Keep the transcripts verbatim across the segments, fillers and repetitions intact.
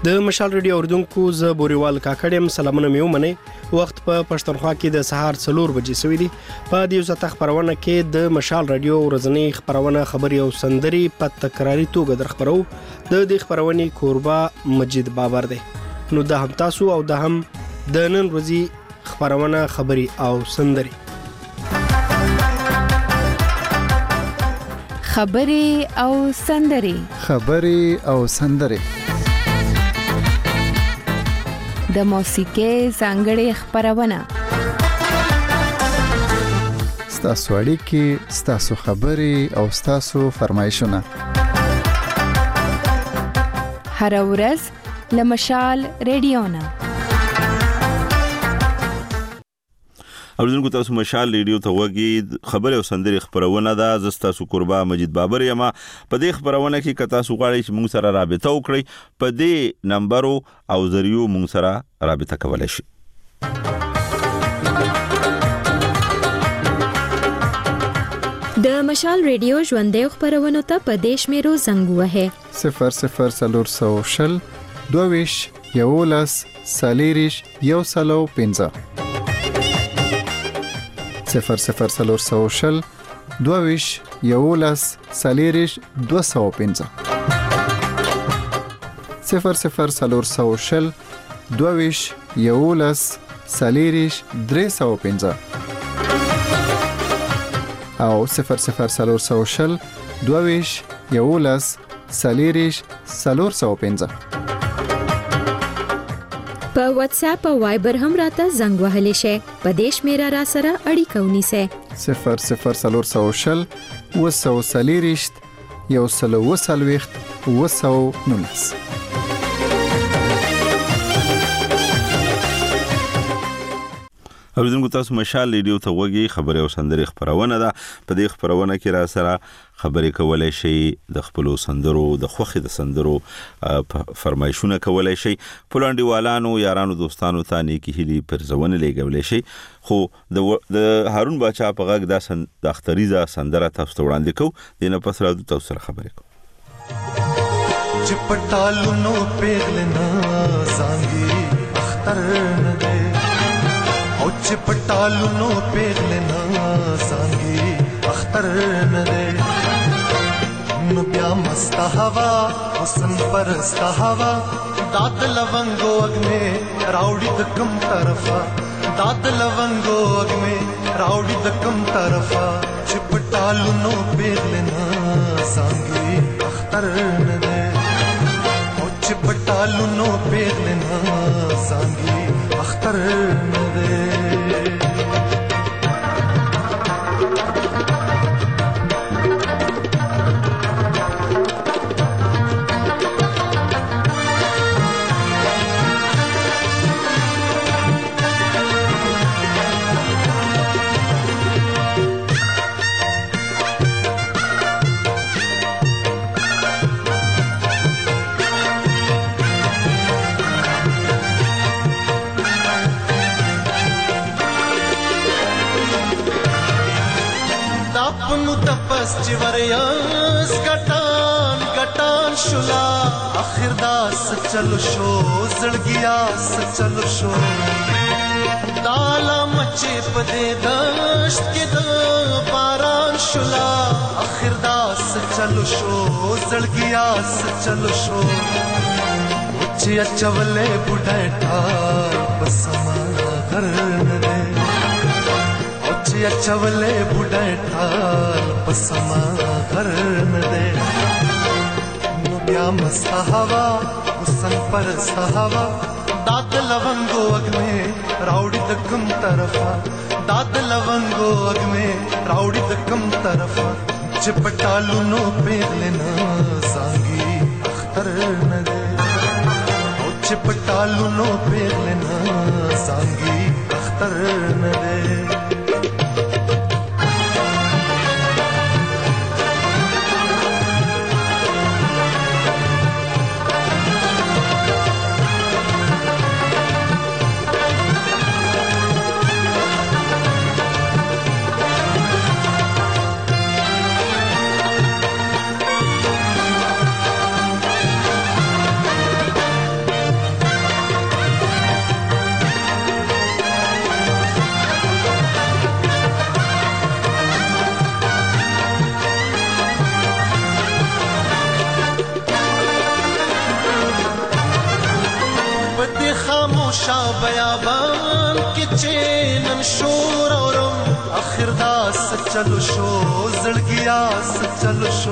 د مشال ریډیو اوریدونکو زه بوریوال کاکړم. سلامونه مې ومنئ. وخت په پښتونخوا کې د سهار څلور بجې سوي دي. په دې وسته خبرونه کې د مشال ریډیو ورځنی خبرونه خبري او سندري په تکراری توګه در خبرو. د دې خبرونې کوربه مجید بابر دی. نو د هم تاسو او د هم د نن ورځې خبرونه خبري او سندري خبري او سندري خبري او سندري د موسیقۍ ځانګړې خبرونه ستاسو اړیکې، ستاسو خبري او ستاسو فرمایشونه هر ورځ له مشال ریډیو نه. اوریدونکو تاسو مشال ریډیو ته وګورئ. خبري او سندري خبرونه ده. زستا سو قربا مجید بابر یم. په دې خبرونه کې کتا سو غواړئ چې موږ سره رابطه وکړئ، په دې نمبر او ذریعو موږ سره رابطه کولای شئ. د مشال ریډیو ژوندې خبرونه ته په دیش میرو زنګ وهه صفر صفر سلور سو شل دوویش یولس سالیریش یو سلو پنځه صفر صفر سلور سو شل دوویش یولس سالیریش دو سو پنځه صفر صفر سلور سو شل دوویش یولس سالیریش درې سو پنځه او صفر صفر سلور سو شل دوویش یولس سالیریش سلور سو پنځه. په واتس اپ او وایبر هم راته زنګ وهلی شي. په دیش میرا را سره اړیکه ونیسه صفر صفر سلور سو شل وسو سالیریش یو سلو وسلويخت وسو نونس. اوریدونکو تاسو مشال ریډیو ته وګورئ. خبري او سندري خبرونه ده. په دې خبرونه کې را سره خبرې کولای شي، د خپل سندرو د خوخي د سندرو فرمایشونه کولای شي، پلانډیوالانو یارانو دوستانو ته نیکی هلي پرځونه لګولای شي. خو د هارون باچا په غږ د سن د اختریزه سندره تاسو ته وړاندې کوو. دینه پس راځو تاسو سره خبرې کوو. چپټالو نو پیغلنا زانګي اختر نه ده او چپټالو نو پیغلنا زانګي اختر نه ده نو بیا مست هوا حسن پرست هوا داد لونګو اګمه راوړي د کم طرفا داد لونګو اګمه راوړي د کم طرفا چپټالو نو پیغلنا زانګي اختر نه ده او چپټالو نو پیغلنا زانګي اختر نه ده. چورياس ګټان ګټان شولا اخر داس چلو شو زړګیا چلو شو دالا مچې پدې دشت کې د باران شولا اخر داس چلو شو زړګیا چلو شو چې چولې بډایټا بسما غر نه ده چې چولې بډایټا پسما غر نه ده نو بیا مست هوا حسن پرست هوا داد لونګو اګمه راوړي د کم طرفا داد لونګو اګمه راوړي د کم طرفا چپټالو نو پیغلنا زانګي اختر نه ده او چپټالو نو پیغلنا زانګي اختر نه ده. اخر داس چلو شو زړګیا س چلو شو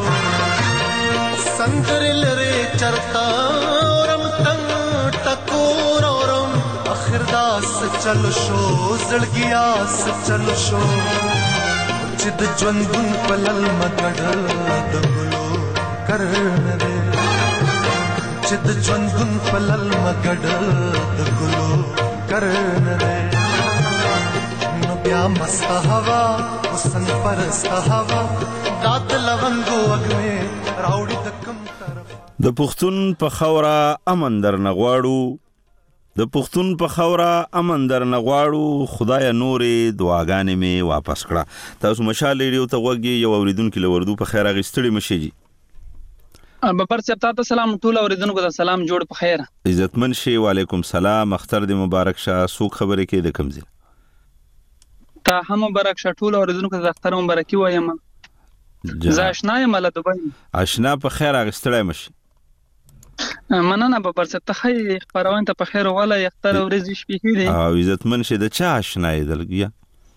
سندر لره چرتا اورم تنگ ټکور اورم اخر داس چلو شو زړګیا س چلو شو چې د ژوندون پلل مګړ د ګلو کرن دې چې د ژوندون پلل مګړ د ګلو کرن دې نو بیا مست هوا حسن پرست هوا رات لونګو اګمه راوړي د کم طرف د پښتون په خوره امن در نغواړو د پښتون په خوره امن در نغواړو خدای نورې دعاګانې می واپس کړه تاسو مشال ریډیو ته وګي یو اوریدونکو لوردو په خیر غستړي مشي جی بپر صاحب تاسو سلام ټول اوریدونکو ته سلام جوړ په خیر عزتمن شي وعلیکم سلام اختر دې مبارک شه سو خبرې کې د کمزې تا هم مبارک شه ټول اوریدونکو ته اختر مبارکي وایم زه آشنا یم له دوبۍ آشنا په خیر غستړي مشي مننه بپر صاحب ته خی خبرونه ته په خیر ولا اختر ورځ شپې دي او عزتمن شه د چا آشنا یدلګیا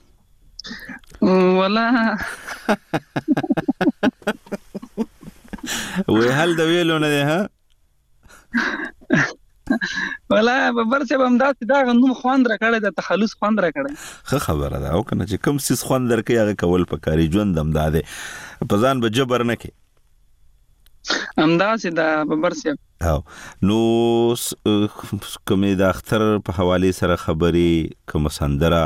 ولا وې حل د ویلو نه ده ها ولا ببر صاحب هم دا دا غنوم خوان را کړی د تخلص خوان را کړی خه خبره ده او کنه چې کم سیس خوان درکې هغه کول پکاري ژوند هم داده په ځان به جبر نه کې همداسې دا ببر صاحب او نو کومې د اختر په حواله سره خبري کوم سندره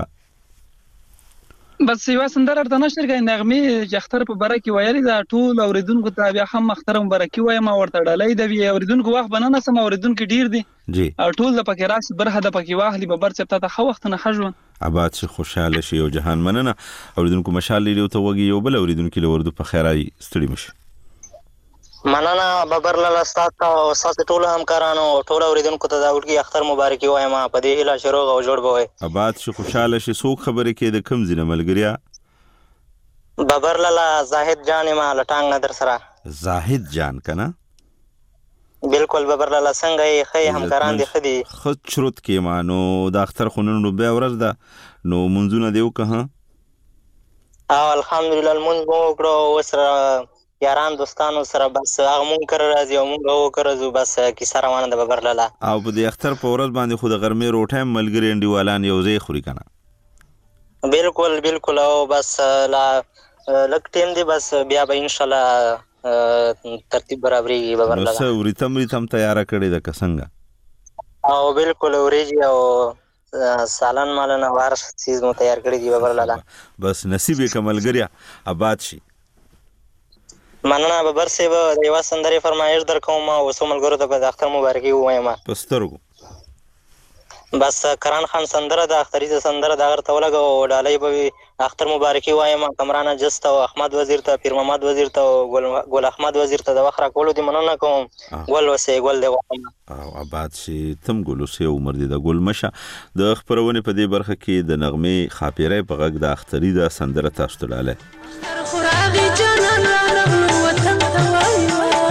بس یو سندره د نشر کې نغمه چې اختر په بره کې ویلي دا ټول اوریدونکو ته بیا هم اختر مبارکي وایم ورته ډالۍ دی اوریدونکو وخت بننه سم اوریدونکو ډیر دي جی او ټول د پکې راس برخه د پکې واخلي به برڅ ته خو وخت نه حجو آباد شي خوشاله شي او جهان مننه اوریدونکو مشال لري ته وګي یو بل اوریدونکو لوردو په خیرای ستړي مش مننه ببر لاله ستاسو او تاسو ټول همکارانو ټول اوریدونکو ته دا ورکی اختر مبارکي وایم په دې هله شروع او جوړ بوي آباد شي خوشاله شي سو خبرې کې د کم زینه ملګریا ببر لاله زاهد جان ما لټانګ نظر سره زاهد جان کنه بالکل ببر لاله څنګه یې خې همکاران دي خدي خود شروط کې مانو د اختر خونونو به ورځ ده نو منځونه دیو که او الحمدلله المنځ مو کړو وسره یاران دوستانو سره بس هغه مونږ کر راځي او مونږ هو کرزو بس کیسه روانه ده ببر لاله او په دې اختر په ورځ باندې خو د غرمې روټه ملګری انډیوالان یو ځای خوري کنه بالکل بالکل او بس لا لک ټیم دی بس بیا به ان شاء الله ترتیب برابرۍ ببر لاله نو ریتم ریتم تیار کړی د کسنګ او بالکل اوریجی او سالن مالن وار چیز مو تیار کړی دی ببر لاله بس نصیب کملګریا آباد شي مننه ببر صاحب د یو سندري فرمایش درکوم او سوملګرو ته د اختر مبارکي وایم پسترګو بس کران خان سندره د اختري سندره د اگر تولګو ډالۍ به اختر مبارکي وایم کمرانه جست او احمد وزیر ته پیر محمد وزیر ته ګل ګل احمد وزیر ته د وخره کولو دی مننه کوم ګل وسه ګل دی وایم او آباد شي تم ګل وسه عمر دی د ګل مشه د خبرونه په دې برخه کې د نغمه خاپیره په غږ د اختري د سندره تاسو ته لاله خراغي جنان وطن توای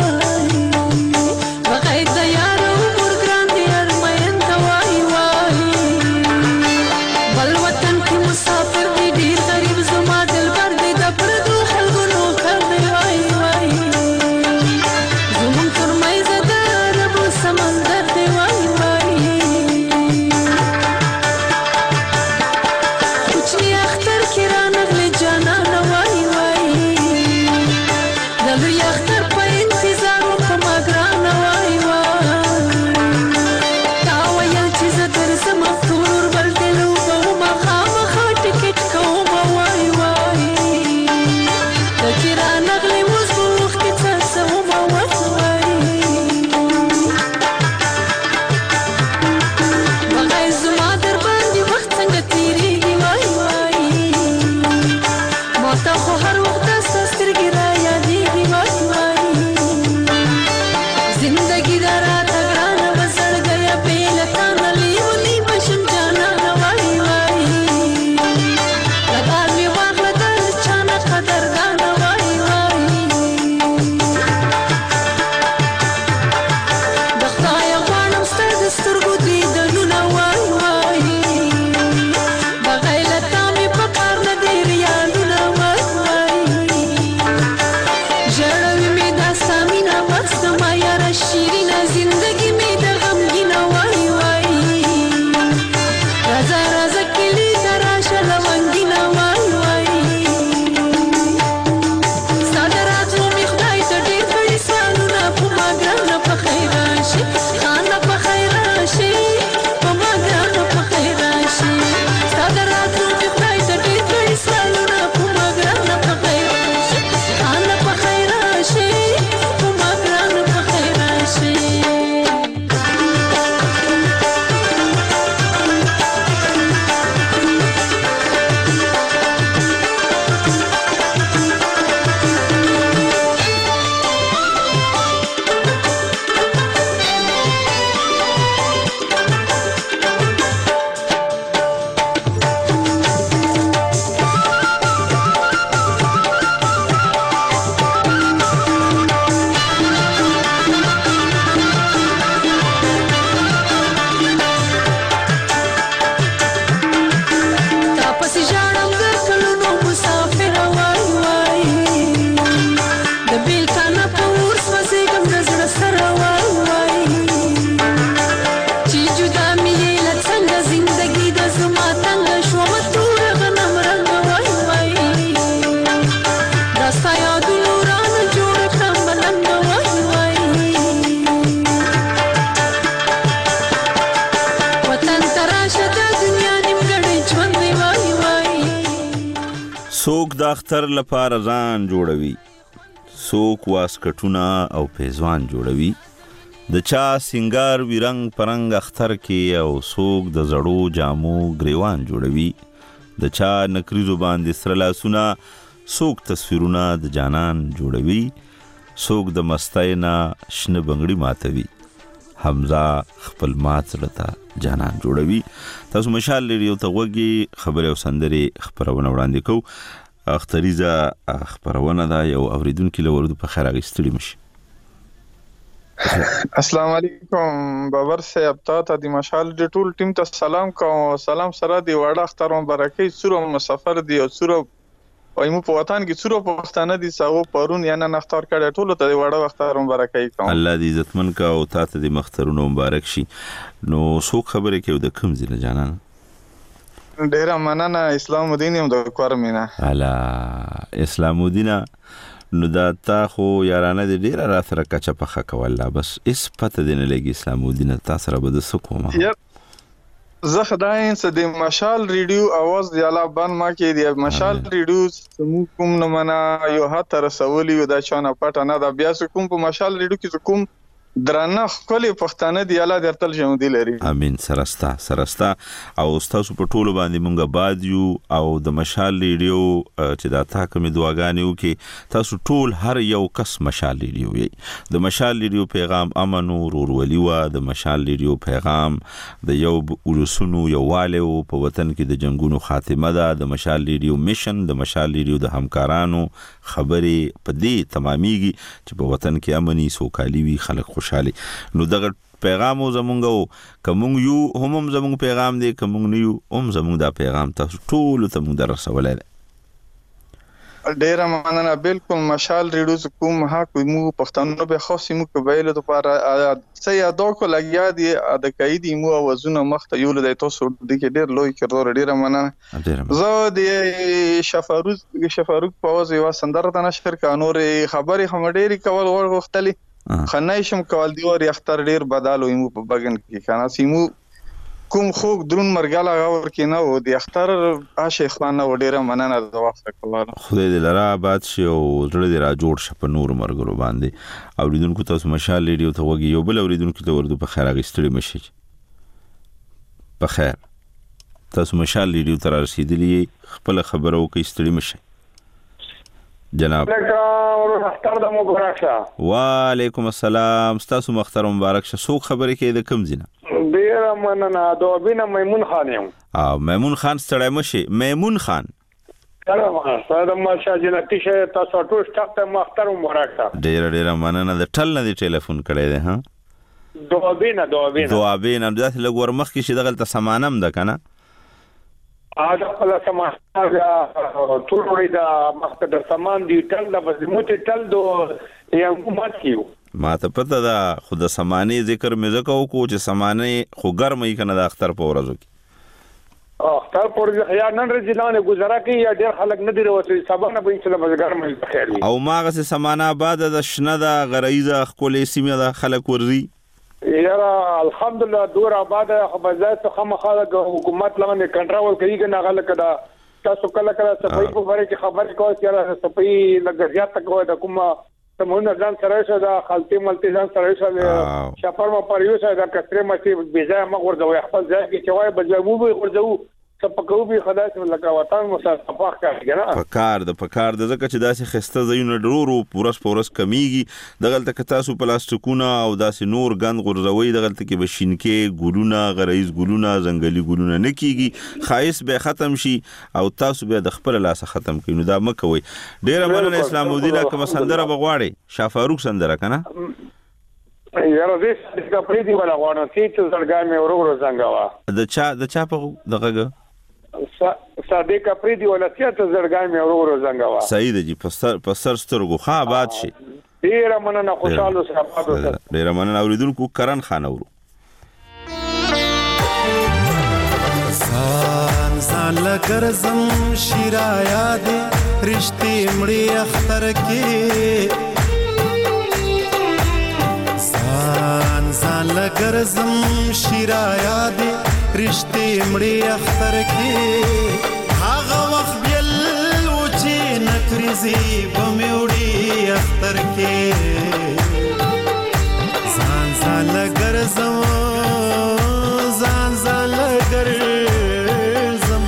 وای وغید یار عمر ګران دی ارمین توای وای بل وطن کې مسافر دی ډیر غریب زما دلبر دی د پردو خلکو نو کړ دی وای وای زمون فرمای زده رب سمندر دی وای وای کوچنی اختر کې را نغلی جانان وای وای څوک د اختر لپاره ځان جوړوي، څوک واسکټونه او پیزوان جوړوي، د چا سنگار وی رنگ پرنګ اختر کې او څوک د زړو جامو گریوان جوړوي، د چا نکریزو باندې سره لاسونه، څوک تصویرونه د جانان جوړوي، څوک د مستۍ نه شنه بنګړي ماتوي، حمزه خپل مات زړه ته جانان جوړوي. تاسو مشال ریډیو ته غوږی خبرې او سندرې خبرونه وړاندې کوو. اختریزه خبرونه دا یو اوریدونکو له ورته په خیر اغستړي مشي. السلام علیکم بابر صاحب، تاسو د مشال د ټول ټیم ته سلام کوم. سلام سره دی وړه اختر مبارکي سورو مسافر دی او سورو وایمو په وطن کې څورو پښتانه دي ساغو پرون یا نه اختر کړه ټول ته وړه اختر مبارکي کوم. الله دې عزتمن کا او تاسو دې مخترونو مبارک شي. نو څوک خبرې کوي د کوم ځای جانان؟ ډیر مننه اسلام الدین هم د کورمینا. الا اسلام الدین نو دا تا خو یارانه دې ډیر را سره کچا پخه کوله، بس اس پته دې نه لګي اسلام الدین تاسو را بده سکوما. زه خداین څه د مشال ریډیو اواز دی الله بان ما کې دی مشال ریډیو سمو کوم نه منا یو هته رسولي دا چانه پټه نه دا بیا کوم په مشال ریډیو کې کوم درنه خپل پښتانه دی الله درتل ژوندۍ لري. امين. سرستا سرستا او تاسو په ټولو باندې مونږه باد یو او د مشال ریډیو چې دا تا کوم دعاګانې وکي تاسو ټول هر یو کس مشال ریډیو یې د مشال ریډیو پیغام امن او ورولي وا د مشال ریډیو پیغام د یو ورسونو یو والو په وطن کې د جنگونو خاتمه ده. د مشال ریډیو میشن د مشال ریډیو د همکارانو خبرې په دې تمامېږي چې په وطن کې امني سوکالي وي، خلک خوشالي. نو دغه پیغام زمونږ کوم یو هم زمونږ پیغام دی، کوم نه یو هم زمونږ دا پیغام تاسو ټول ته مونږ درسولای. ډیر مننه. بالکل مشال ریډیو کوم ها کوم پښتنو به خاصی مو قبایل لپاره څه یادو کو لګیا دي د قیدی مو وزونه مخته یو له تاسو د کې ډیر لوی کړو. ډیر مننه. زه د شفاروز شفاروق په واز یو سندره د نشر کانور خبري هم ډیری کول ورغختلی خنایشم کول دی ور اختر ډیر بدل وي مو په بغن کې کنه سیمو کوم خو درون مرګاله غور کې نه و د اختر عاشق خانه و ډیر مننه د وخت کوله. خدای دې لرا آباد شي او زړه دې را جوړ شه په نور مرګرو باندې. اوریدونکو تاسو مشال ریډیو ته وګي یو بل اوریدونکو ته ورته په خیر اغستړي مشي. په خیر تاسو مشال ریډیو ته رسیدلی خپل خبرو کې استړي مشي جناب. اختر د مبارک شه. وعلیکم السلام. تاسو مختر مبارک شه. څوک خبرې کوي د کوم ځای؟ ډیر مننه. د وبینه میمون خان یم. او میمون خان ستړی مشي. میمون خان سلام سره ماشه جنتی شه تاسو ټول سټاف ته مختر مبارک شه. ډیر ډیر مننه. د ټل نه دی ټلیفون کړی دی. ها د وبینه د وبینه د وبینه د لګ ورمخ کې چې دغه سامانم ده کنه اګه خپل سامان ټول وړي دا مخته د سامان دی ټل د بزموت ټل دو یو مات کیو ما ته پته دا خود سامانه ذکر مې زکو کو چې سامانه خو ګرمې کنه د اختر په ورځو کې اختر پر یا نن رجلانه گزاره کی یا ډیر خلک نه دی وروته سبانه به ان شاء الله ګرمې خیر او ماغه سه سامانه بعد د شنه د غریزه خپلې سیمه د خلک ورزي یاره الحمدلله دور آباد خبرزات خامخاله حکومت لمن کنټرول کوي کنه غل کدا تاسو کله کله صفای په باره کې خبرې کوي چې صفای لګیا تک وای د کومه سمونه ځان سره شو دا خلطي ملتي ځان سره شو شپر ما پر یو څه دا کثره مې بيځه ما ورځو خپل ځای کې چوي بجمو به ورځو سپکو به خدای سم لکه وطن مصافح کوي کنه پکار د پکار د زکه چې داسې خسته زینو ډرورو پورس پورس کمیږي دغلته که تاسو پلاستیکونه او داسې نور غند غورځوي دغلته کې بشینکې ګلونه غریز ګلونه زنګلي ګلونه نه کیږي خایس به ختم شي او تاسو به د خپل لاس ختم کینو دا مکوي ډیر مننه اسلام الدین کوم سندره بغواړي شافاروق سندره کنه یاره دې څنګه پرې دی ولا غواړم چې زړګا مې ورور څنګه د چا د چا په دغه صادق افریدی ولا سیاته زړګای مې ورور زنګوا سعید جی پسر پسر سترګو خا آباد شي ډیر مننه خوشاله سره آباد اوسه ډیر مننه اوریدونکو کرن خان اورو سان سان لګرزم شیرا یاد رښتې مړی اختر کې سان سان لګرزم شیرا یاد رښتې مړی اختر کې هغه وخت بل و نکریزی بمیوڑی اختر کے زان زان لگرزم زان زان لگرزم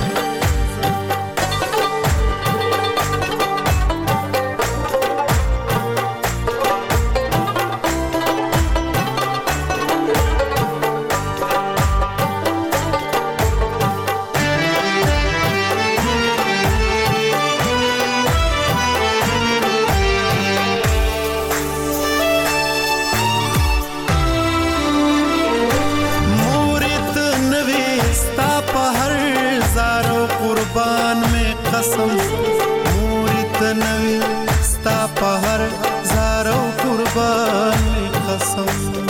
قسم موریت نوی ستا پهر زارو قربان می قسم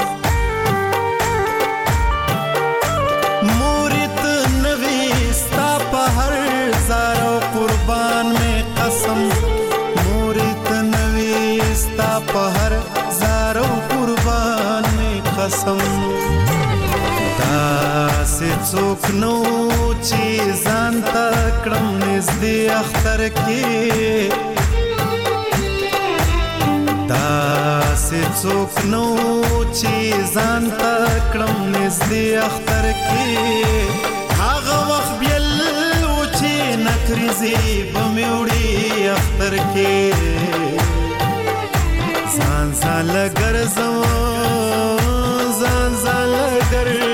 موریت نوی ستا پهر زارو قربان می قسم موریت نوی ستا پهر زارو قربان می قسم داسې څوک نو چې ځان ته کړم نږدې اختر کې داسې څوک نو چې ځان ته کړم نږدې اختر کې هغه وخت بیل و چې نکریزې به مې وړي اختر کې ځان ځان لګرځم ځان ځان لګرځم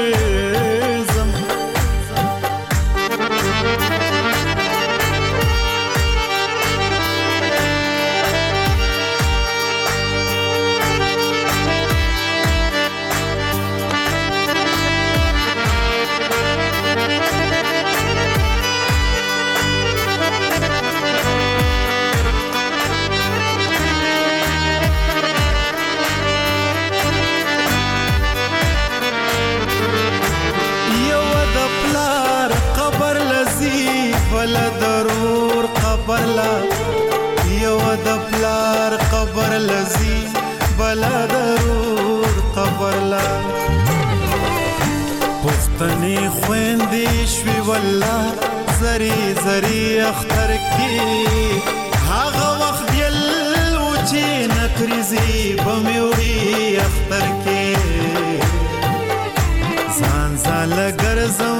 بلا ضرور قبر لا یو د پلار قبر لذي بلا ضرور قبر لا پښتني خويندې شوي والله زري زري اختر کې هغه وخت بیل و چې نکریزي بمیوړي اختر کې ځان ځان لګرځم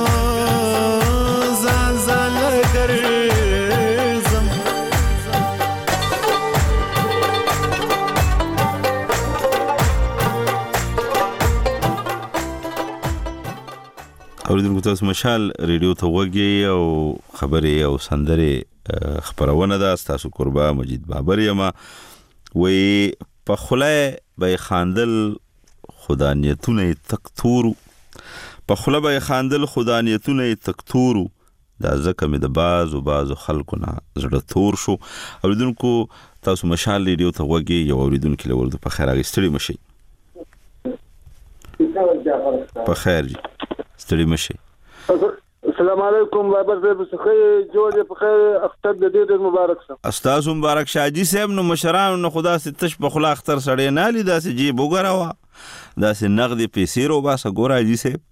اوریدونکو تاسو مشال ریډیو ته وګورئ او خبرې او سندرې خبرونه ده تاسو قربا مجید بابر یما وی په خلای به خاندل خدانیتونه تکتورو په خلای به خاندل خدانیتونه تکتورو دا ځکه مې د باز او باز خلکو نه زړه تور شو اوریدونکو تاسو مشال ریډیو ته وګورئ یو اوریدونکو لورد په خیر اغستړي مشي په خیر ستړي مشي السلام علیکم بابا صاحب څخه جوړ په خیر اختر د دې مبارک شه استاد مبارک شاجي صاحب نو مشران نو خدا ستش په خلا اختر سړی نه لیدا سي جی وګراوه دا سي نقد پیسې رو باسه ګورا جی صاحب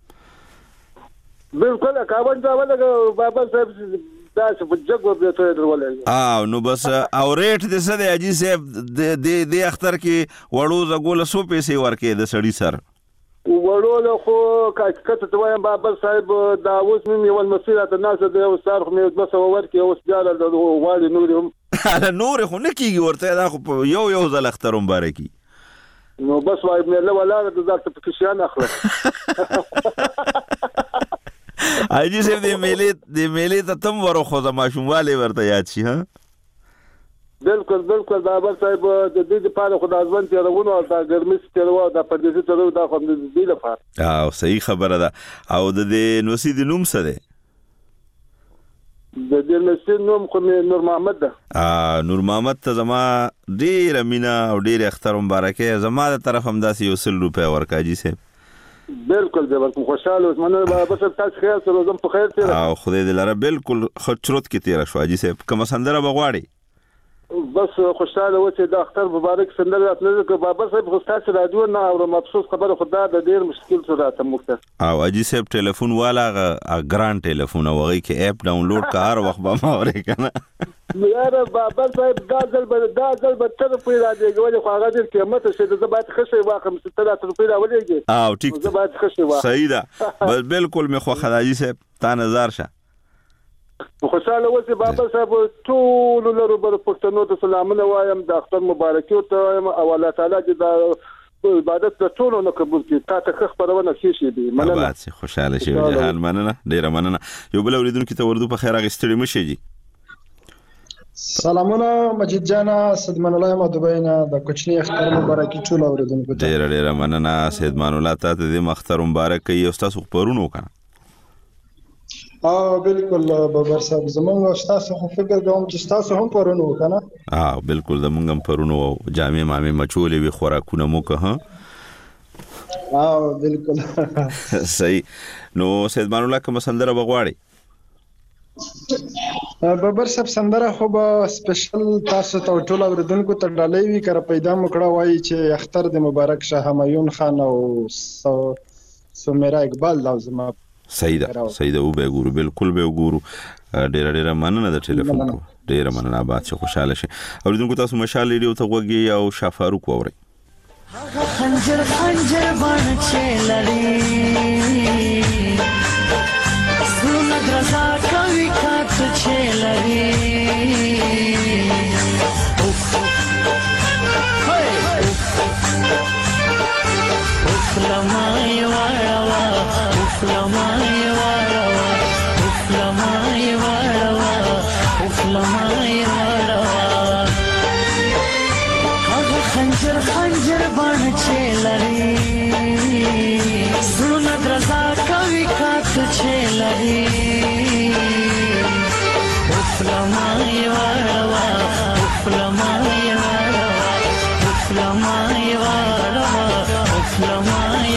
بالکل کاوان دا ولګ بابا صاحب دا څه بجګ وبته درولې اه نو بس او ریټ د څه دی جی صاحب د د اختر کې وړو زګول سو پیسې ورکې د سړی سر وړو له خو کته ته وایم بابا صاحب دا اوس مې یو مسیره د ناس د یو سر خو مې بس ورکې اوس بیا د غواړي نور هم نور خو نه کیږي ورته دا خو یو یو ځل اختر مبارکي نو بس وایم نه ولا د ځات په کشان اخلم اجي سه د میلې د میلې ته تم ورو خو زما شومواله ورته یاد شي ها بالکل بالکل بابا صاحب د دې لپاره خدای ځوان تیرونه او د ګرمي تیرونه د پردیسي تیرونه د خو د دې لپاره او صحیح خبره ده او د نوسی د نوم څه ده د دې نوسی نوم خو نور محمد ده ا نور محمد ته زما ډیر مینا او ډیر اختر مبارکه زما د طرف هم داسې یو سل روپیا ورکاجي سه بالکل به کوم خوشاله اوس منه بس تاسو خیر سره زم په خیر سره او خدای دې لاره بالکل خچروت کې تیر شو اجي سه کوم سندره بغواړي بس خوشاله و چې د اختر مبارک سندره راتلل که بابا صاحب خو تاسو رادیو نه اورم افسوس خبره خدا د ډیر مشکل سره راته مخته او اجي صاحب ټلیفون والا ګران ټلیفون وغي کې اپ ډاونلوډ کار وخت به ما اوري کنه یاره بابا صاحب دا ځل به دا ځل به تر په راځي غوړي خو هغه ډیر قیمت شه د زبات خشه واخم ستاره تر په راولېږي او ټیک زبات خشه واخ صحیح ده بس بالکل مې خو خدایي صاحب تا نظر شه خوشاله اوسې بابا صاحب ټول لرو بر پښتنو ته سلامونه وایم د اختر مبارکي او او الله تعالی دې د عبادت د ټولو نه قبول کړي تا ته خبرونه شي دي مننه بس خوشاله شي جهان مننه ډیره مننه یو بل اوریدونکو ته وردو په خیر غستړي مشي جی سلامونه مجید جان سیدمان الله مدوبینا د کوچنی اختر مبارکي ټول اوریدونکو ته ډیره ډیره مننه سیدمان الله ته دې اختر مبارک وي او تاسو پرونو کنه اه بالکل بابر صاحب زمونږ تاسو خو فکر کوم چې تاسو هم پرونو کنه اه بالکل زمونږ هم پرونو جامع مامي مچولې وی خوراکونه مو که ها اه بالکل صحیح نو سیدمان الله کوم سندره بغواړي بابر صاحب سندره خو به سپیشل تاسو ته ټول اوریدونکو ته ډالۍ وی کړه پیدا مکړه وایي چې اختر د مبارک شاه همایون خان او سمیرا اقبال لازم صحیح ده صحیح ده او به ګورو بالکل به ګورو ډیر ډیر مننه د ټلیفون کو ډیر مننه آباد چې خوشاله شي اوریدونکو تاسو مشال ریډیو ته وګورئ او شافاروق ووري خنجر خنجر باندې چلري زونه درزا کوي کات چلري لمای وړوا لمای وړوا لمای وړوا لمای وړوا هغه خنجر خنجر باندې چلري زړه درزا کوي کات چلري لمای وړوا لمای وړوا لمای وړوا لمای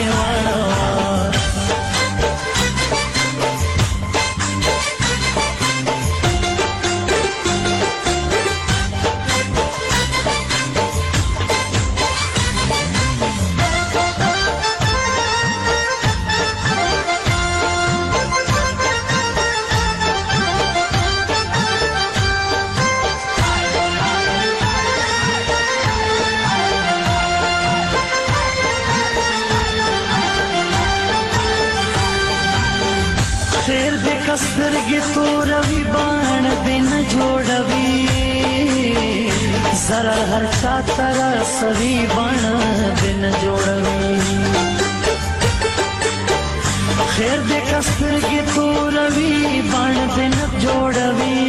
سترګې توروي باڼ دې نه جوړوي زره هر چا ته رسوي باڼ دې نه جوړوي خیر دې که سترګې توروي باڼ دې نه جوړوي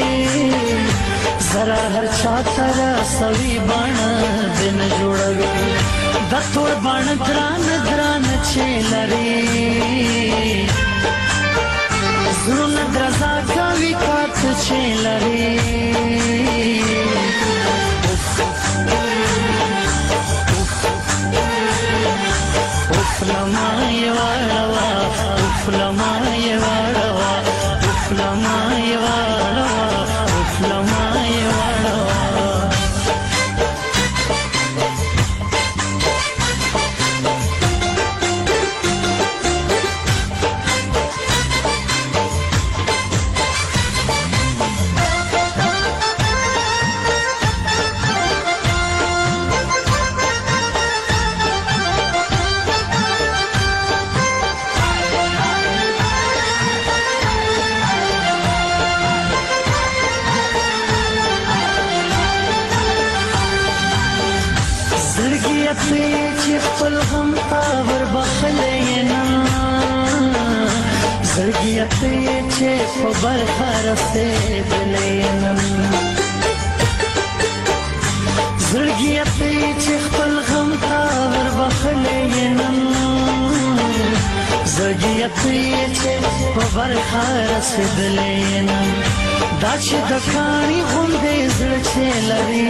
زره هر چا ته رسوي باڼ دې نه جوړوي د تور باڼ دران دران چې لري زړه درزا کوي کات چې لري اوف لمای وړوا اوف لمای وړوا اوف لمای وړوا اوف لمای وړوا چې خپل غم تا ور بخلې نه زړګي ته چې په برخه رسېدلې نه زړګي ته چې خپل غم تا ور بخلې نه زړګي ته چې په برخه رسېدلې نه دا چې د کاڼي غوندې زړه چې لري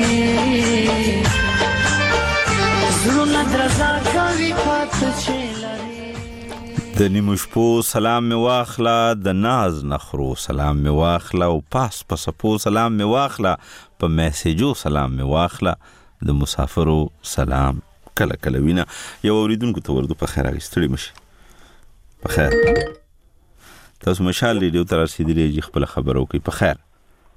د د نیمو شپو سلام می واخله، د ناز نخرو سلام می واخله، او پاس په سپو سلام می واخله، په میسیجو سلام می واخله، د مسافرو سلام کله کله وینا. یو اوریدونکو ته ورته په خیر راغستړي مشه. په خیر تاسو مشال ریډیو تر رسیدلی جی خپل خبرو کوي. په خیر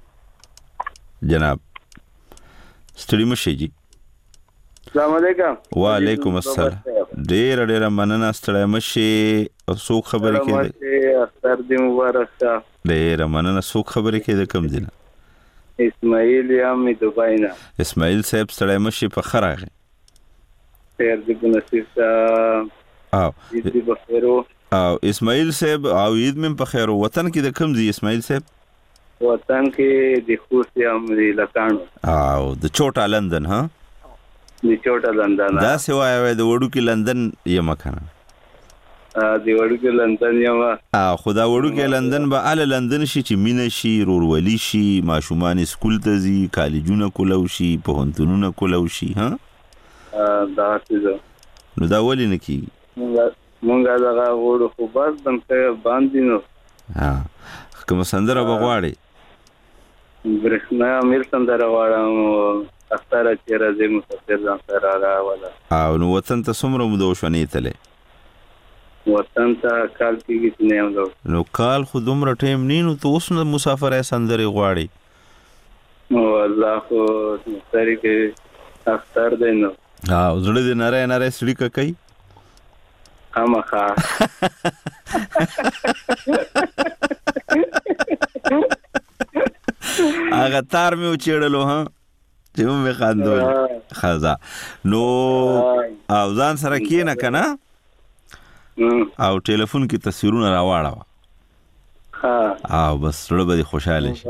جناب ستړي مشه جی. السلام علیکم. وعلیکم السلام. ډیر ډیر مننه ستړی مشه. څوک خبرې کوي؟ اختر دې مبارک شه. ډیر مننه. څوک خبرې کوي د کوم دینه؟ اسماعیل یم دوبای نه. اسماعیل صاحب ستړی مشه. په خیر راغی. خیر دې په نصیب شه. او دې په خیر او اسماعیل صاحب او عید مم په خیر. وطن کې د کوم دی اسماعیل صاحب؟ وطن کې د خوست یم د لکانو. او د چوټا لندن ها؟ د چوټا لندن. دا سوای وای د وړو کې لندن یم کنه. ا د وړو کې لندن یم. ا خدا وړو کې لندن به ال لندن شي چې مینه شي، رورولي شي، ماشومان سکول ته ځي، کالجونه کولو شي، پوهنتونونه کولو شي. ها ا دا څه نو دا ولې نه کی؟ مونږه دا وړو خو بس باندې باندې نو. ها کوم سندره بغواړي؟ برښنا امیر سندره واړم. اختر چې راځي مسافر ځان سره راولا. او نو وطن ته څومره مو شونې تله؟ وطن ته کال کېږي چې نه هم نو کال خو دومره ټایم نه نو ته اوس نه مسافر سندرې غواړي؟ نو الله خو سری کې اختر دی نو. او زړه دې نری نری سړي کوي؟ خامخا. هغه تار مې وچېړلو ها چې مې خاندول خزا نو. او ځان سره کېنه کنه او ټلیفون کې تصویرونه راواړه. ها او بس زړه به خوشاله شي.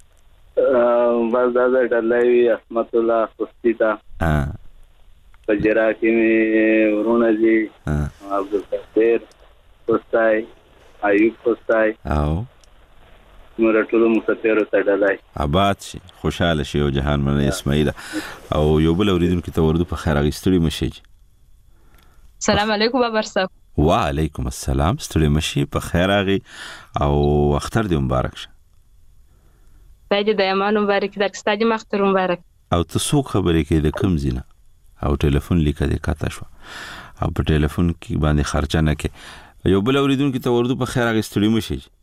بس دا د ډلای اسمت الله خوستی تا ها پجرا کې مې ورونه دي. عبد القادر خوستای، ایوب خوستای او نور ټول مسافر ته ډلای. آباد شي، خوشاله شي. او جهان من اسماعیل او یو بل اوریدونکو ته ورته په خیر راغستړي مشه. سلام علیکم بابر صاحب. وعلیکم السلام. ستړي مشه. په خیر راغی او اختر دې مبارک شه. باید د ایمان مبارک درک ستاسو مختر مبارک. او ته څوک خبرې کوي د کوم زینه؟ او ټلیفون لیکه دې کاته شو او په ټلیفون کې باندې خرچه نه کې. یو بل اوریدونکو ته ورته په خیر راغستړي مشه.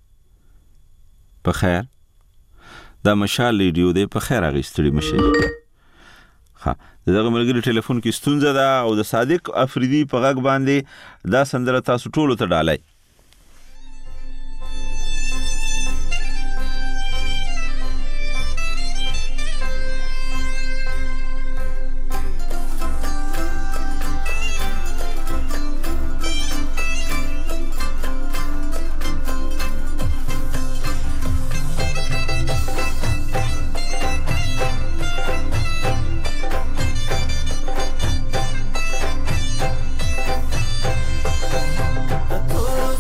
په خیر دا مشال ریډیو دی. په خیر راغستړي مشه. ها دغه ملګری ټلیفون کې ستونزه ده او د صادق افریدي په غږ باندې دا سندره تاسو ټولو ته ډالای. Oh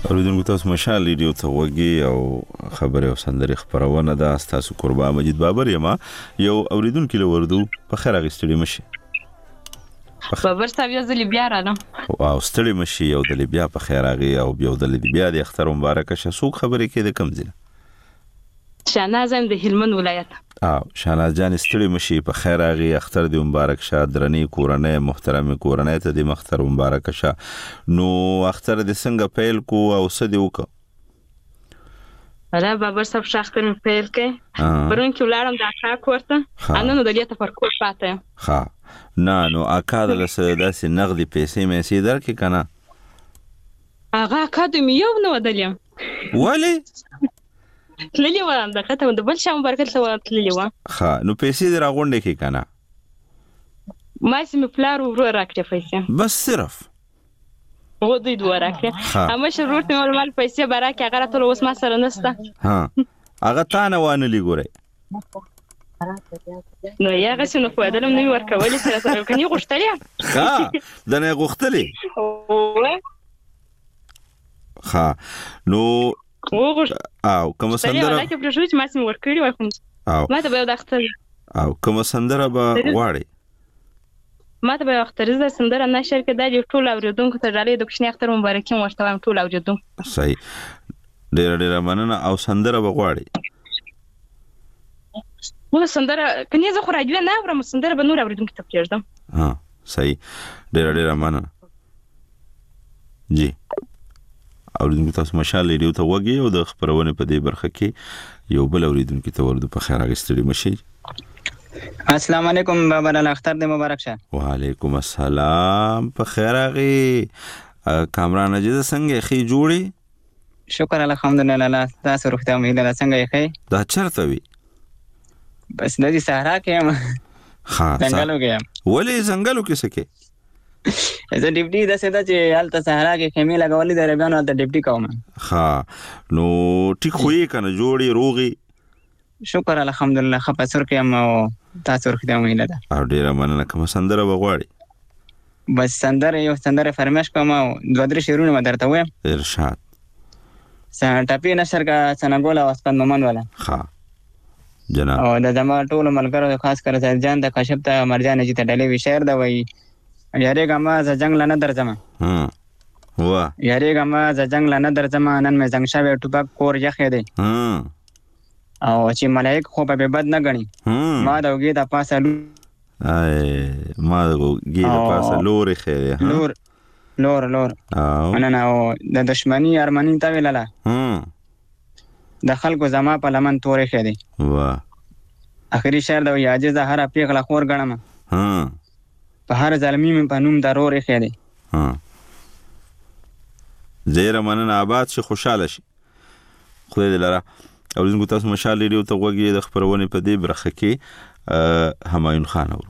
اوریدونکو تاسو مشال ریډیو ته وګي او خبره او سندري خبرونه ده. تاسو قربا مجید بابر یما یو اوریدونکو له وردو په خیر اغستړي مشي بابر صاحب یو ځل بیا راغلم او ستړي مشي یو د بیا په خیر اغي او یو د بیا د اختر مبارک شه سو خبرې کې د کم ځله شاهناز د هلمند ولایت او شاهناز جان ستړي مشي په خیر اغي اختر دی مبارک شه درنی کورنۍ محترم کورنۍ ته د مختر مبارک شه. نو اختر د څنګه پیل کو او سدي وک انا بابر صاحب شاختر پیل کې پرون کې ولارم د اکا کوړه انا نو د لیته پر کوټ پاته ها نه نو اکا د لسه داسې نغدي پیسې مې سي در کې کنه اغه اکادمي یو نو ودلم ولی تللی و د کته د بل شام برکت له تللی و ها نو پیسې در غونډه کې کنه ما سم پلار ورو راکړې پیسې بس صرف و دوی دوه راکړې اما شروط مې مال پیسې براکه هغه ټول اوس ما سره نسته ها هغه تا نه وانه لګوري نو یا غسنو په دلم نو ورکولې سره سره کني غوښتلې ها د نه غوښتلې ها نو او کوم سندره ولا کې پرجوج ما سم ورکړی وای خو ما ته به د اختر او کوم سندره به واړی ما ته به اختر ز سندره نشر کې د ټول اوریدونکو ته ډالې د کوچنی اختر مبارکي ورته وایم ټول اوریدونکو صحیح ډیر ډیر مننه او سندره به واړی و سندره کني زه خو راځم نه اورم سندره به نور اوریدونکو ته پېژدم ها صحیح ډیر ډیر مننه جی اوریدونکو تاسو مشال ریډیو ته وګي او د خبرونه په دې برخه کې یو بل اوریدونکو ته ورته په خیر اغستړي مشي. السلام علیکم بابا ال اختر دې مبارک شه. وعلیکم السلام په خیر اغي کامران اجازه څنګه خي جوړي شکر الحمدلله تاسو روغتیا مې له څنګه یې دا چرته وي بس د دې صحرا کې هم ها څنګه لګم ولی څنګه لو کې سکے زه ډیپټي د سده چې حالت صحرا کې خیمه لګولې د ربيانو د ډیپټي کوم ها نو ټیک خوې کنه جوړي روغي شکر الحمدلله خپسر کې هم تاسو ورخته مې ده او ډیره مننه کوم سندره بغواړي بس سندره یو سندره فرمایش کوم او دوه درې شعرونه مدرته وایم ارشاد سان ټاپي نشر کا سنګول او اسپن ممن والا ها جناب او د جما ټول ملګرو خاص کر ځان د کاشف ته مرجان جی ته ډلې وی شعر دا وای یاره ګما ز جنگ لنه درځم ها وا یاره ګما ز جنگ لنه درځم نن مې زنګ شاوې ټوپک کور یخې دی او چې ملائک خو به بد نه غني ما دا وګي د پاسه ای ما دا وګي د پاسه لوري خې لور لور لور او انا نو د دشمنی ارمنی تا ویلاله د خلکو زما په لمن تورې خې دی وا اخري شعر دا یاجز هر پیغله خور غنم ها په هر ظالمي من په نوم ضروري خېده ها زیره مننه آباد شي خوشاله شي خدای دې لاره اوریدونکو تاسو مشال ریډیو ته وګورئ د خبرونه په دې برخه کې همایون خان اورو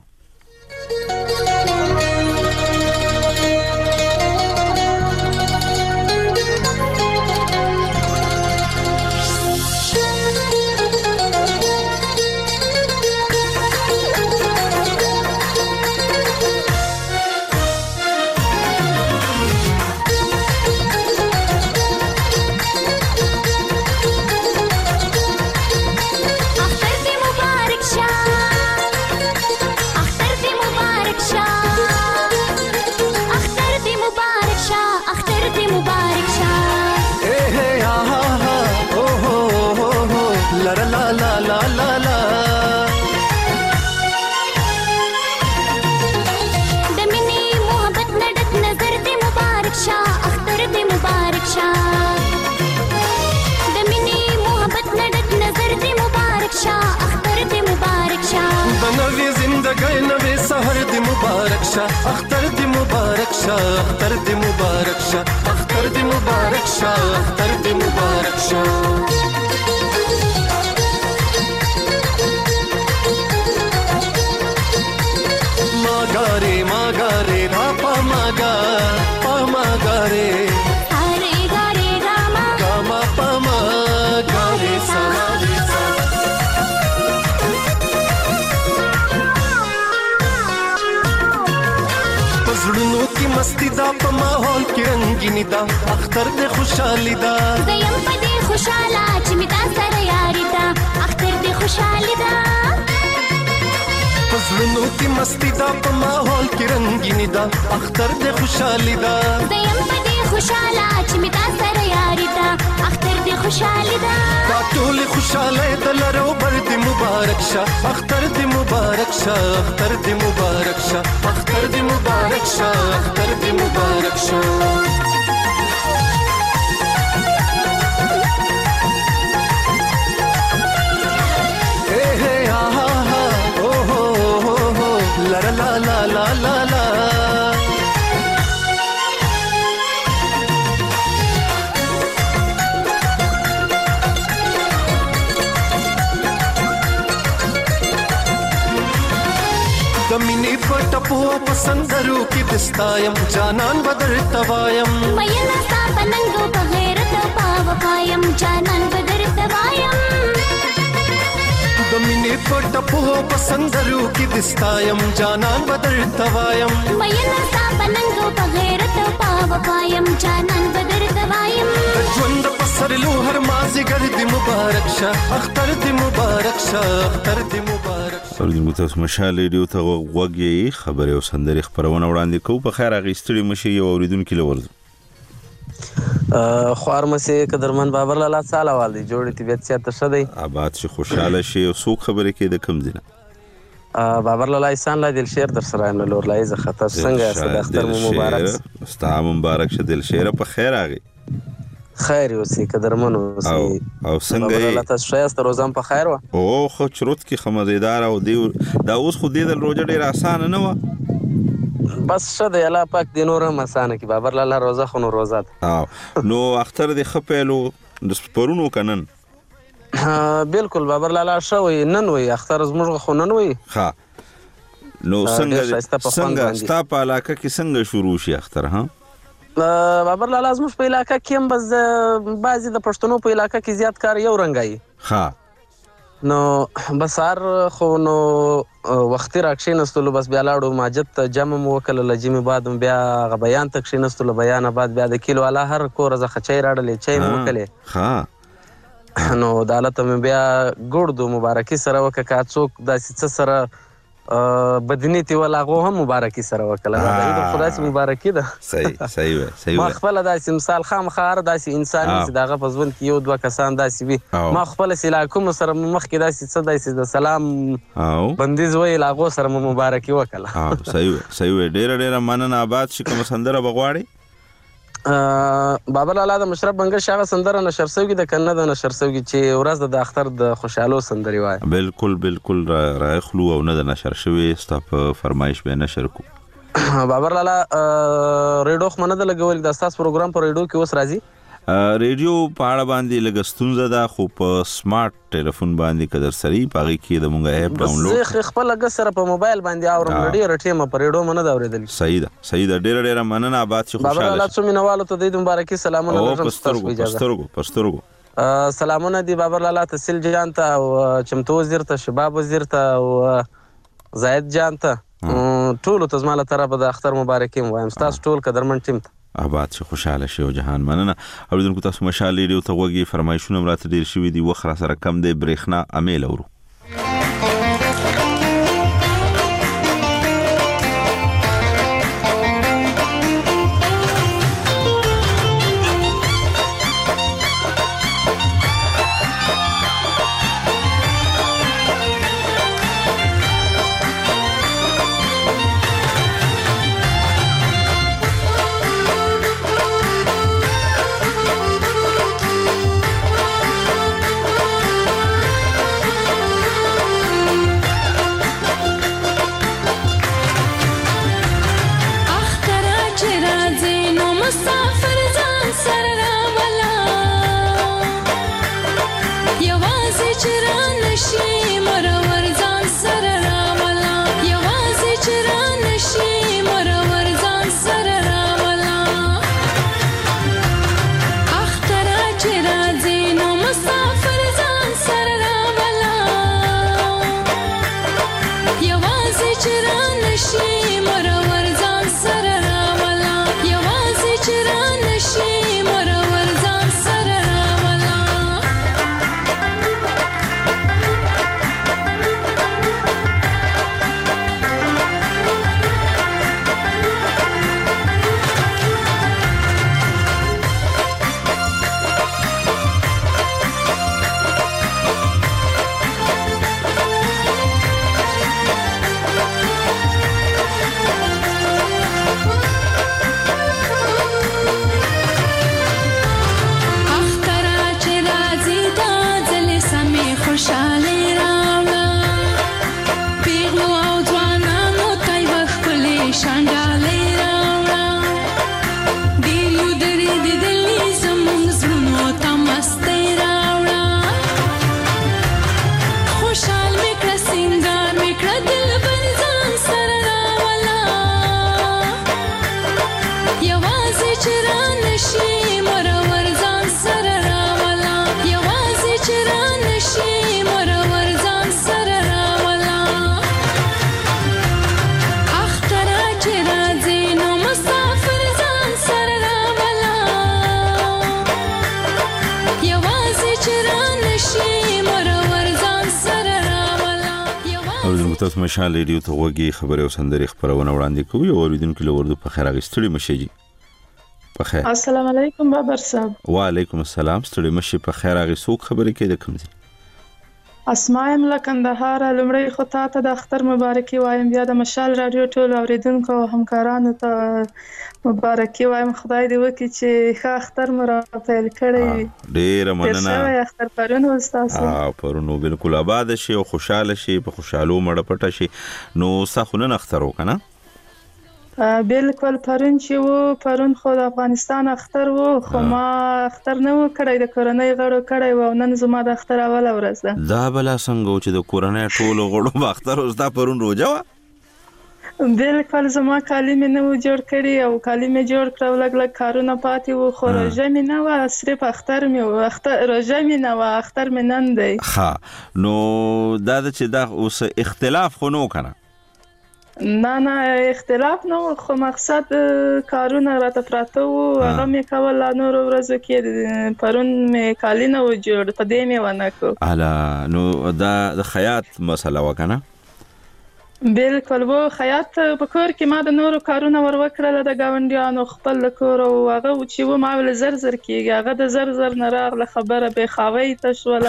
اختر دی مبارک شاه اختر دی مبارک شاه اختر دی مبارک شاه اختر دی مبارک شاه ماګاره ماګاره پاپا ماګا پاماګاره اره ګاره ګاما ګاما پاماګاره سلام زړونو کې مستی دا په ماحول کې رنگین رنگینی دا اختر دې خوشحالي دا زیم په دې خوشاله چې می تا سره یاري دا اختر دې خوشحالي دا پزړونو کې مستی دا په ماحول کې رنگینی دا اختر دې خوشحالي دا زیم په دې خوشاله چې می تا سره یاري دا اختر دې خوشحالي دا دا ټول خوشاله د لرو بر دې مبارک شه اختر دې مبارک شه اختر دې مبارک شه اختر دې مبارک شه اختر دې مبارک شه La la la la la دمینی پټپو پسندرو کې دستایم جانان بدر توایم مېنا ستا پننګو په غیرت پاو پایم جانان بدر توایم دمینی پټپو پسندرو کې دستایم جانان بدر توایم مېنا ستا پننګو په غیرت پاو پایم جانان بدر توایم ژوند پسرلو هر مازی ګرځي مبارک شه اختر دې مبارک شه اختر دې مبارک اوریدونکو تاسو مشال ریډیو ته وګورئ خبري او سندري خبرونه وړاندې کوو په خیر اغیستړي مشي یو اوریدونکو لورځو خوار مسه قدرمن بابر لاله ساله والي جوړې طبيعت سره شدي آباد شي خوشاله شي او سو خبرې کې د کم دینه بابر لاله انسان لا دل شیر در سره نه لور لای زه خطر څنګه صد اختر مبارک ستا مبارک شه دل شیر په خیر اغي خیر اوسې قدرمن اوسې او او څنګه الله تاسو شایسته روزم په خیر و او خو چروت کې خمزیدار او دی دا اوس خو دې د روزه ډیر آسان نه و بس شد الله پاک د نور مسانه کې بابر لاله روزه خو نو روزه او نو اختر د خپلو د سپورونو کنن بالکل بابر لاله شوی نن وي اختر زموږ خو نن وي ها نو څنګه څنګه ستا په علاقه کې څنګه شروع شي اختر ها بابر لاله زموږ په علاقه کې هم بس بعضی د پښتنو په علاقه کې زیات کار یو رنګای ها نو بسار خو نو وختي راکښینستلو بس بیا لاړو ماجد ته جمع مو وکړه لجمې بعد بیا غ بیان ته کښینستلو بیان بعد بیا د کیلو والا هر کور زه خچای راړلې چای مو وکړې ها نو دالته مې بیا ګوردو مبارکي سره وکړه څوک داسې څه سره بدنيتي ولا غو هم مبارکي سره وکړه دا د خدای مبارکي ده صحیح صحیح صحیح ما خپل داسې مثال خامخار داسې انسان چې دغه پزون کې یو دوه کسان داسې وي ما خپل سلاکم سره مخ کې داسې څه داسې د سلام او بندیز وی لاغو سره مبارکي وکړه ها صحیح صحیح ډیر ډیر مننه آباد شي کوم سندره بغواړي بابا لاله د مشرف بنګ شاغه سندره نشر سوي د کنه د نشر سوي چې ورځ د اختر د خوشاله سندري وای بالکل بالکل راخلو او نه د نشر شوي ستاپ فرمایش به نشر کو بابا لاله ریډیو خو نه د لګول د اساس پروګرام پر ریډیو کې اوس راځي ریډیو په اړه باندې لګستونزه ده خو په سمارټ ټلیفون باندې کدر سری پاږي کې د مونږه اپ ډاونلوډ زه خپل لګ سره په موبایل باندې اورم ډیر ټیم په ریډیو منه دا اوریدل صحیح ده صحیح ده ډیر ډیر مننه آباد شي خوشاله بابا الله څو مینوالو ته د مبارکي سلامونه ورکوم پسترګو پسترګو پسترګو سلامونه دی بابا لاله تحصیل جان ته او چمتو وزیر ته شباب وزیر ته او زاید جان ته ټول ته زماله طرف د اختر مبارکي وایم تاسو ټول قدرمن ټیم ته آباد شي خوشاله شي او جهان مننه اوریدونکو تاسو مشال ریډیو ته وګورئ فرمایشونه راته ډیر شوي دي وخت را سره کم دی برېښنا امیل اورو چران شي مرور ځان سره راولا اوریدونکو تاسو مشال ریډیو ته وګورئ خبري او سندري خبرونه وړاندې کوي او اوریدونکو له وردو په خیر اغستړي مشه جی په خیر السلام علیکم بابر صاحب وعلیکم السلام ستړي مشه په خیر اغسوک خبري کې د کوم ځای اسماء مل کندهار لمړی خو ته د اختر مبارکي وایم بیا د مشال رادیو ټول اوریدونکو او همکارانو ته مبارکي وایم خدای دې وکړي چې ښه اختر مو را پیل کړی ډیر مننه څه اختر پرون وستاسو ها پرونو بالکل آباد شي او خوشاله شي په خوشالو مړ پټه شي نو سخونه اختر وکنه بالکل پرون چې وو پرون خو د افغانستان اختر وو خو ما اختر نه و کړی د کورنۍ غړو کړی و نن زما د اختر اوله ورځ ده دا بل څنګه چې د کورنۍ ټولو غړو په اختر اوس دا پرون روزه و بالکل زما کالی مې نه و جوړ کړی او کالی مې جوړ کړو لګ لګ کارونه پاتې وو خو روزه مې نه و صرف اختر مې و اختر روزه مې نه و اختر مې نن دی ها نو دا چې دا اوس اختلاف خو نو کنه نه نه اختلاف نه خو مقصد کارونه راته پراته وو هغه مې کول نور ورځو کې پرون مې کالی نه و جوړ په دې مې ونه کو الا نو دا د خیاط مسله وکنه بالکل وو خیاط په کور کې ما د نورو کارونه ور وکړل د گاونډیانو خپل کور او هغه چې و ما ول زر زر کېږي هغه د زر زر نه راغله خبره به خوي ته شو لا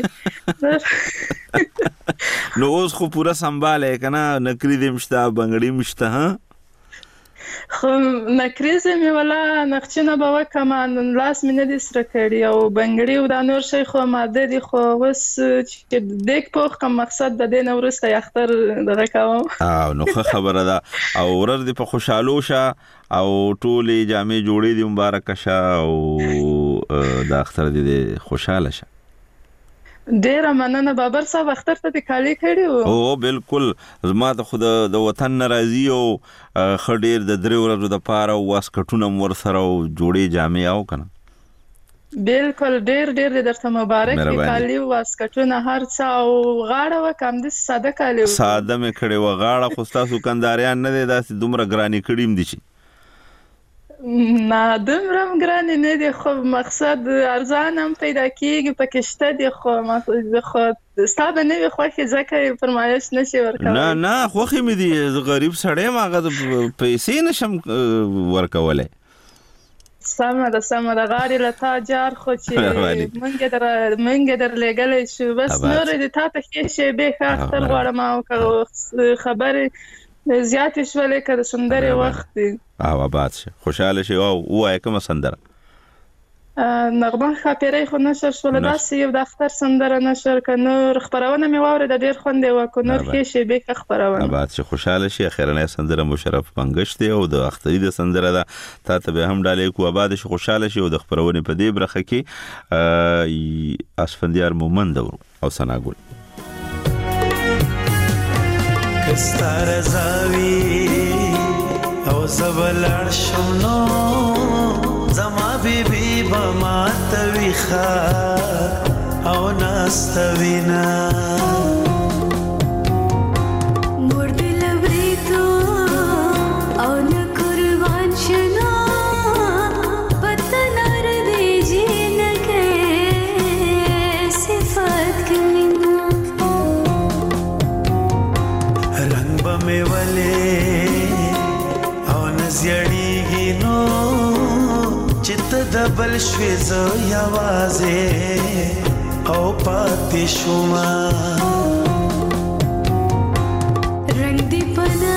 پسې نو اوس خو پورا سنباله کنه نکری دې مشته بنگړی مشته ها خو نکریز مې ولا نخچنه به وکمان لاس مې نه دي سره کړی او بنگړی او د نور شي خو ماده دي خو وس چې دیک په کوم مقصد د دې نورسته اختر دغه کوم او نو خبره ده او ورر دې په خوشاله شه او ټولې جامې جوړې دي مبارک شه او د اختر دې خوشاله شه ډیر مننه بابر صاحب اختر ته کالی کړی او بالکل زما ته خود د وطن ناراضي او خډیر د درې ورځو د پاره واسکټونه ور سره او جوړې جامې او کنه بالکل ډیر ډیر درته مبارک کالی واسکټونه هر څه او غاړه وکم د ساده کالی ساده مې کړی و غاړه خو تاسو کنداریان نه دي داسې دومره ګرانی کړیم دي شي نه دومره ګران نه دي خو مقصد ارزان هم پیدا کیږي پکشته دي خو خو ستاسو نه وي خو ځکه فرمایش نشي ورکول نه نه خو مې دي غریب سړی ماغه پیسې نشم ورکولای سمه ده سمه ده غاړې له تا جار خو چې مونږ در مونږ در لګلې شو بس نور دې تا ته کې شي به ښه اختر غواړم او خبرې زیات شولې کړه سندره وخت او آباد شه خوشاله شه او وای کوم سندره نغمه خاطرې خو نشر شول داسې یو د اختر سندره نشر کنه خبرونه می واره د ډیر خوندې وکړو کې شی به خبرونه آباد شه خوشاله شه اخیرنه سندره مشرف بنګشت او د اخترې د سندره ده تا ته به هم ډالې کو آباد شه خوشاله شه او د خبرونه په دې برخه کې اسفندیار مومند او سناګل کستار زاوی او زبلړ شونو زما بیبي بما تويخه او ناستوینا مور دل وریدو او نه قربان شنو پتنار دی جنکه صفات کمینا رنگ بمه ولې زیړیږي نو چې ته د بل شوې زه یوازې او پاتې شوم رنګ دې پنا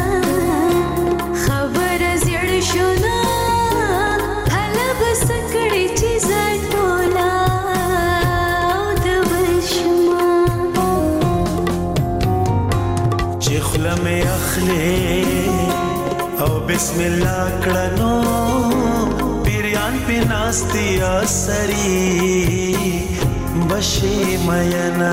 خبره زیړ شو نو هله بس کړې چې زه ټوله او د بل شوم چې خوله مې اخلې او بسم الله کړنو پیریان په ناستي اسري بشي مینا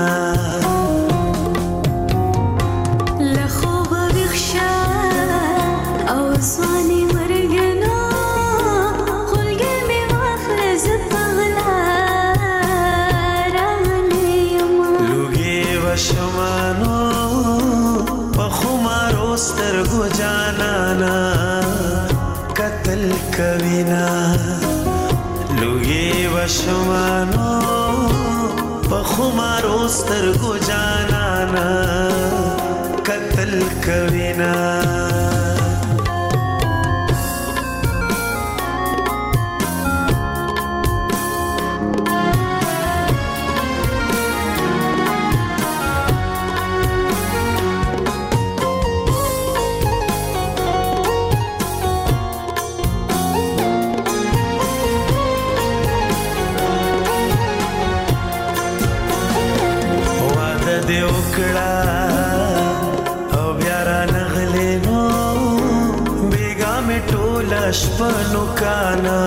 لخو بخشا او سواني مرګنو خلګې مې واخله زپغلا راغلې لوګي وشمانو په خمارو سترګو جانانا قتل کوینا لوګي وشمانو خمارو سترګو جانانا قتل کوینا شپنو کانا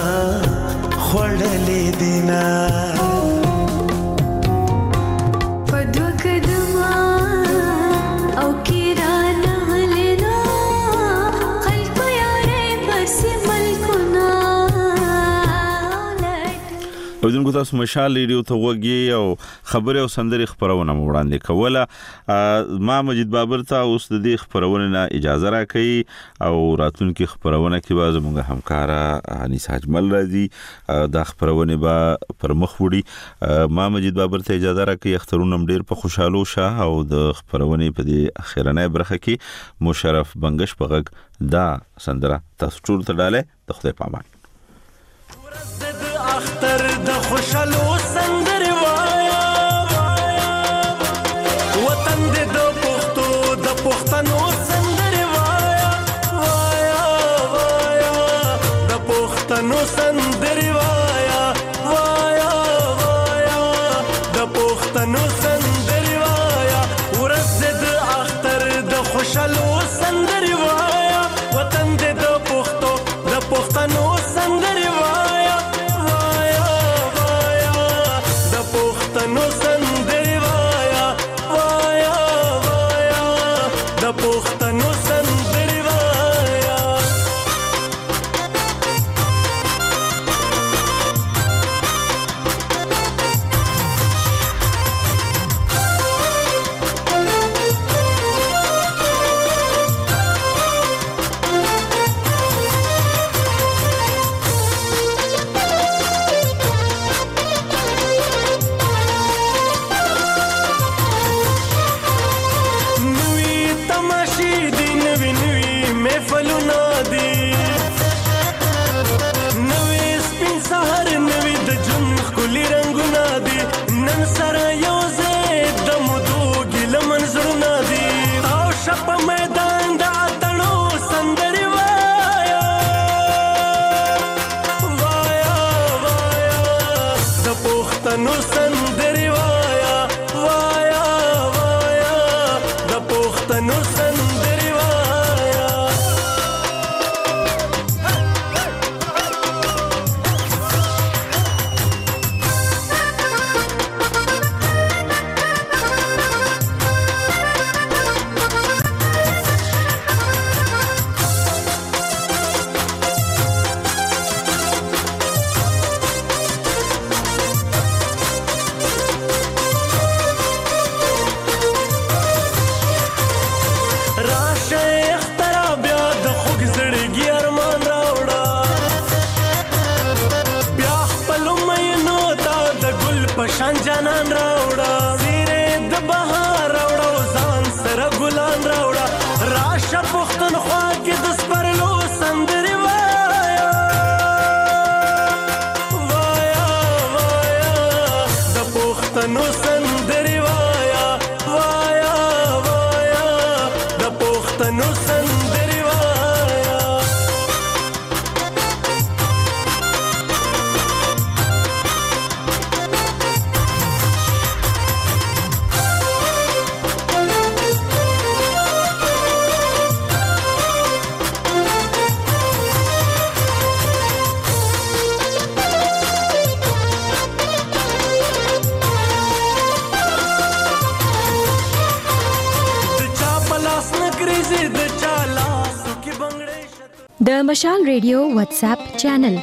خوړلې دینا پدو کدما او کیرانا لینا خلق یارې بس ملکنا ودونکو تاسو مشال ریډیو ته وګي او خبره او سندري خبرونه وړاندې کوله ما مجید بابر ته اوس د دې خبرونه نه اجازه راکړي او راتلونکي خبرونه کې به زموږ همکارا انیس اجمل راځي دا خبرونه به پر مخ وړي ما مجید بابر ته اجازه راکړي اخترونه ډیر په خوشاله شه او د خبرونه په دې اخیرنه برخه کې مشرف بنگش پغک دا سندره تاسو ټول ته ډاله د خدای پامان اختر د خوشالو سندر وایا وطن دې د پښتو د پښتنو سندر وایا وایا وایا د پښتنو سندر وایا وایا وایا د پښتنو سندر وایا ورځ د اختر د خوشالو سندر وایا وطن دې د پښتو د پښتنو سندر وایا پښتنو سندري وایا وایا وایا د پښتنو سندري وایا پښتنو سندري وایا وایا وایا د پښتنو سندري وایا پشان جانان راوړه زیره د بهار راوړه ځان سره ګلان راوړه راشه پښتونخوا کې د سپرلو سندري وایا وایا وایا د پښتنو سندري وایا وایا وایا د پښتنو سندري وایا د مشال ریډیو واتس اپ چینل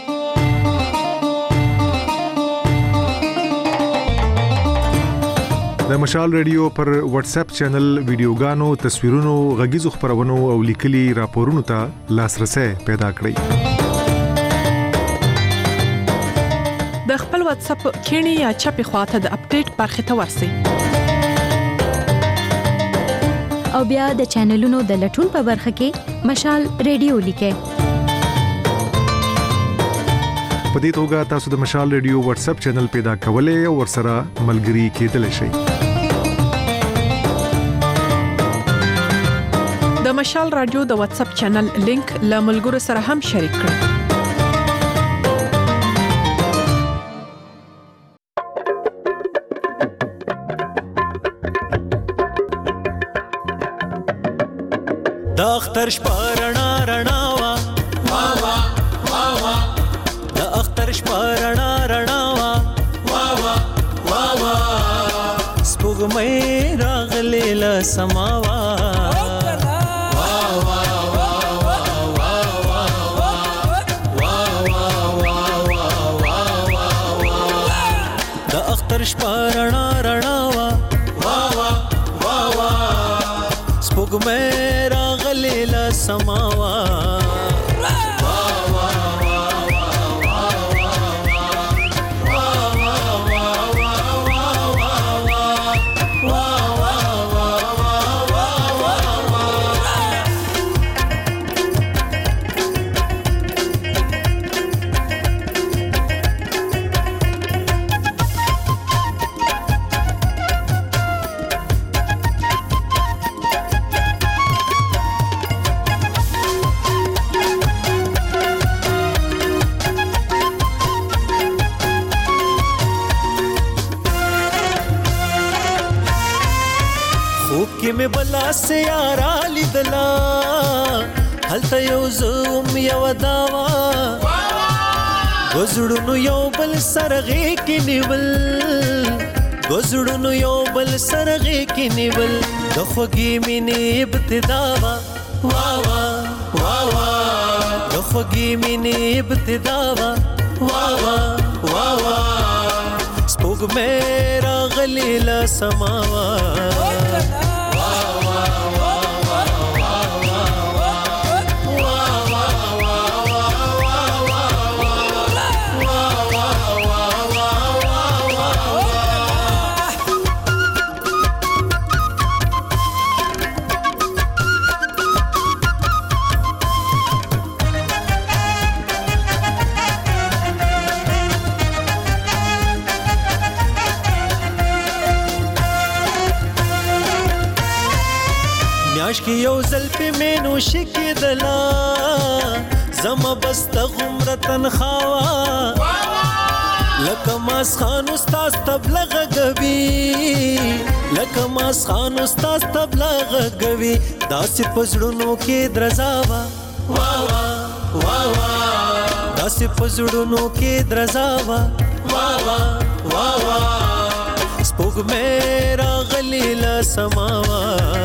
د مشال ریډیو پر واتس اپ چینل ویډیوګانو، تصویرونو، غږیزو خبرونو او لیکلي راپورونو ته لاسرسي پیدا کړئ. د خپل واتس اپ کینی یا چپی خواته د اپډیټ برخه ته ورسی او بیا د چینلونو د لټون په برخه کې مشال ریډیو لیکه. په دې توګه تاسو د مشال ریډیو واتس اپ چینل پیدا کولای او ورسره ملګري کېدلی شئ. د مشال رادیو د واتس اپ چینل لینک له ملګرو سره هم شریک کړئ. د اختر شپه رڼا رڼا وا وا وا وا وا د اختر شپه رڼا رڼا وا وا وا وا وا سپوږمۍ راغلې له سما وا وا وا وا وا وا وا وا وا د اختر شپه رڼا رڼا وا وا وا وا وا سپوږمۍ لیلا سماوا में बला से यारा लिदला हलता यौ زوم یو داوا گزړونو یو بل سرغه کې نیول گزړونو یو بل سرغه کې نیول د خوږی مینې ابتدا وا وا وا وا وا د خوږی مینې ابتدا وا وا وا وا وا سپوږمۍ راغلې له سماوا میاش کی یو زلفی مینو شکی دلا زما بست غمره تنخوا لکه ماس خان استاد تبلغ غوي لکه ماس خان استاد تبلغ غوي داسې پزړونو کې درزاوا وا وا وا وا داسې پزړونو کې درزاوا وا وا وا وا سپوږمۍ راغلې له سماوا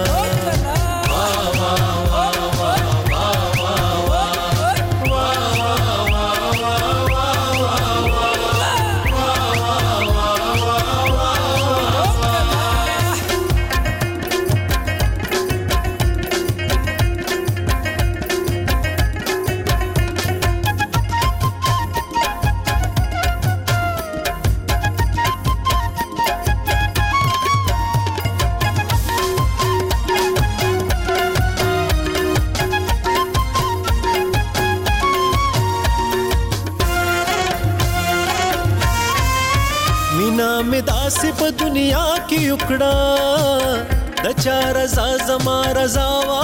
سی په دنیا کې وکړه د چا رضا زما رضا وا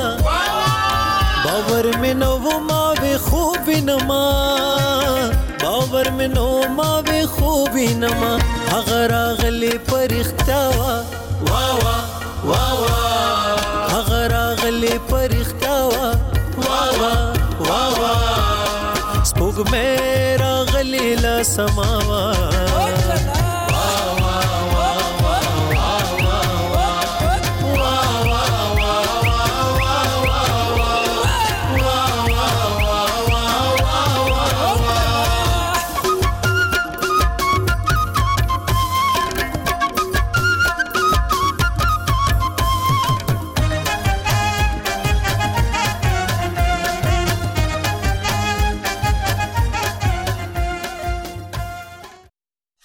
باور مې نو ما به خوب نما باور مې نو ما به خوب نما هغه راغلی پرختیا وا وا وا وا وا هغه راغلی پرختیا وا وا وا وا وا سپوږمۍ راغلی له سماوا